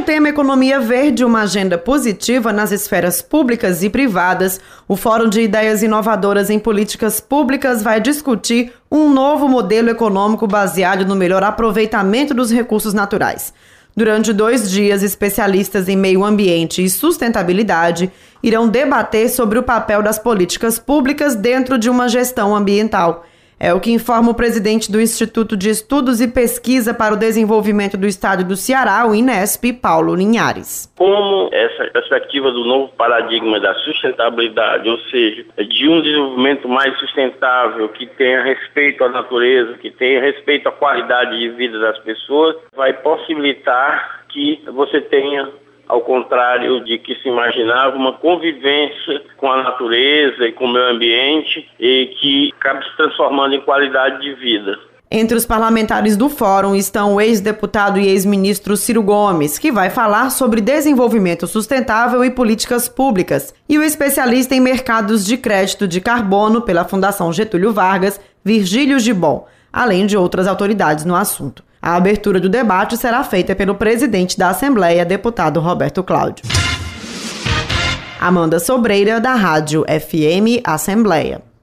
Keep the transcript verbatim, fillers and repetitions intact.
tema Economia Verde e uma agenda positiva nas esferas públicas e privadas, o Fórum de Ideias Inovadoras em Políticas Públicas vai discutir um novo modelo econômico baseado no melhor aproveitamento dos recursos naturais. Durante dois dias, especialistas em meio ambiente e sustentabilidade irão debater sobre o papel das políticas públicas dentro de uma gestão ambiental. É o que informa o presidente do Instituto de Estudos e Pesquisa para o Desenvolvimento do Estado do Ceará, o INESP, Paulo Linhares. Como essa perspectiva do novo paradigma da sustentabilidade, ou seja, de um desenvolvimento mais sustentável, que tenha respeito à natureza, que tenha respeito à qualidade de vida das pessoas, vai possibilitar que você tenha, ao contrário de que se imaginava, uma convivência com a natureza e com o meio ambiente e que acaba se transformando em qualidade de vida. Entre os parlamentares do fórum estão o ex-deputado e ex-ministro Ciro Gomes, que vai falar sobre desenvolvimento sustentável e políticas públicas, e o especialista em mercados de crédito de carbono pela Fundação Getúlio Vargas, Virgílio Gibbon, além de outras autoridades no assunto. A abertura do debate será feita pelo presidente da Assembleia, deputado Roberto Cláudio. Amanda Sobreira, da Rádio F M Assembleia.